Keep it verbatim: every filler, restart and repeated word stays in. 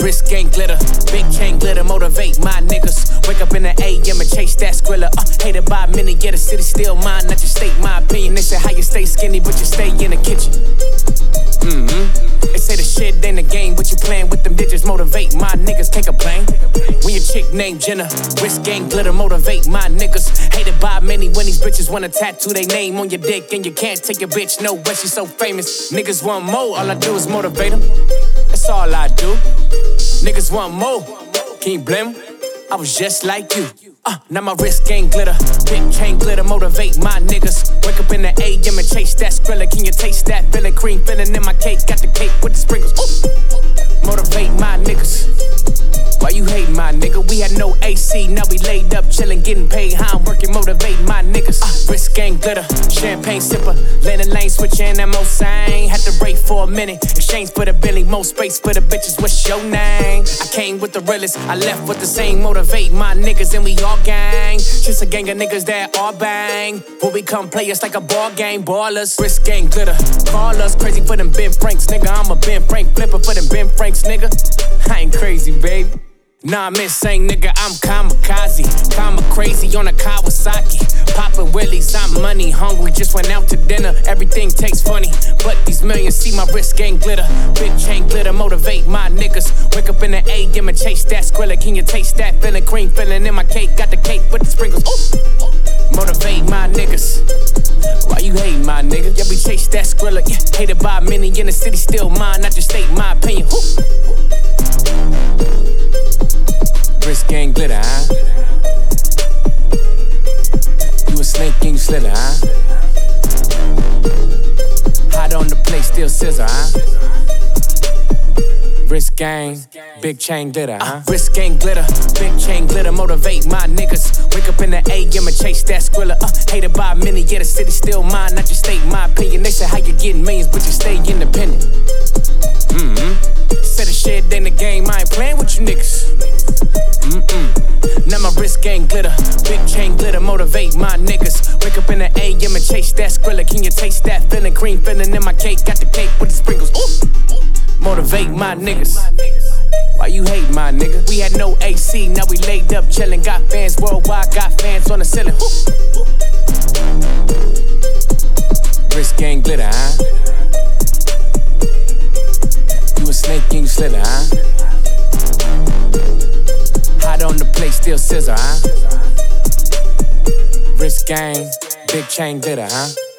wrist gang glitter, big chain glitter, motivate my niggas. Wake up in the A M and chase that Skrilla. Uh, hated by many, yeah, the city still mine. Not just state my opinion. They say how you stay skinny, but you stay in the kitchen. Mm-hmm. They say the shit ain't a game, but you playing with them digits. Motivate my niggas, can't complain. When your chick named Jenna, wrist gang glitter, motivate my niggas. Hated by many when these bitches wanna tattoo their name on your dick, and you can't take your bitch nowhere, she's so famous. Niggas want more, all I do is motivate them. That's all I do. Niggas want more, can you blame them? I was just like you. Uh, now my wrist gang glitter, big chain glitter, motivate my niggas. Wake up in the A M and chase that Skrilla. Can you taste that feeling? Cream filling in my cake, got the cake with the sprinkles. Ooh. Motivate my niggas. Why you hate my nigga? We had no A C, now we laid up chillin', getting paid. How I'm working, motivate my niggas. Uh, wrist gang glitter, champagne sipper, landing lane switching that most sang. Had to break for a minute, exchange for the Billy, more space for the bitches. What's your name? I came with the realest, I left with the same. Motivate my niggas and we all gang. Just a gang of niggas that all bang. Will we come play us like a ball game? Ballers, wrist gang glitter, call us crazy for them Ben Franks, nigga. I'm a Ben Frank flipper for them Ben Franks, nigga. I ain't crazy, baby. Nah, I'm insane, nigga, I'm kamikaze. Kama crazy on a Kawasaki. Poppin' willies, I'm money hungry. Just went out to dinner, everything tastes funny. But these millions see my wrist gang glitter. Big chain glitter, motivate my niggas. Wake up in the A M and chase that Skrilla. Can you taste that feeling? Cream filling in my cake, got the cake with the sprinkles. Ooh. Motivate my niggas. Why you hate my nigga? Yeah, we chase that Skrilla. Yeah, hated by many in the city, still mine. Not just state my opinion. Ooh. Wrist gang glitter, huh? You a snake king slither, huh? Hot on the plate, still scissor, huh? Wrist gang, big chain glitter, huh? Uh, wrist gang glitter, big chain glitter, motivate my niggas. Wake up in the A M and chase that Skrilla. Uh, hated by many, yeah, the city still mine. Not just state my opinion. They say how you getting millions, but you stay independent. Mm-hmm. Said the shit ain't a game, I ain't playing with you niggas. Mm-mm. Now my wrist gang glitter, big chain glitter, motivate my niggas. Wake up in the A M and chase that Skrilla. Can you taste that feeling? Cream filling in my cake, got the cake with the sprinkles. Ooh. Motivate my niggas. Why you hate my nigga? We had no A C, now we laid up chillin'. Got fans worldwide, got fans on the ceiling. Ooh. Wrist gang glitter, huh? You a snake king slither, huh? Hot on the plate, still scissor, huh? Wrist gang, big chain glitter, huh?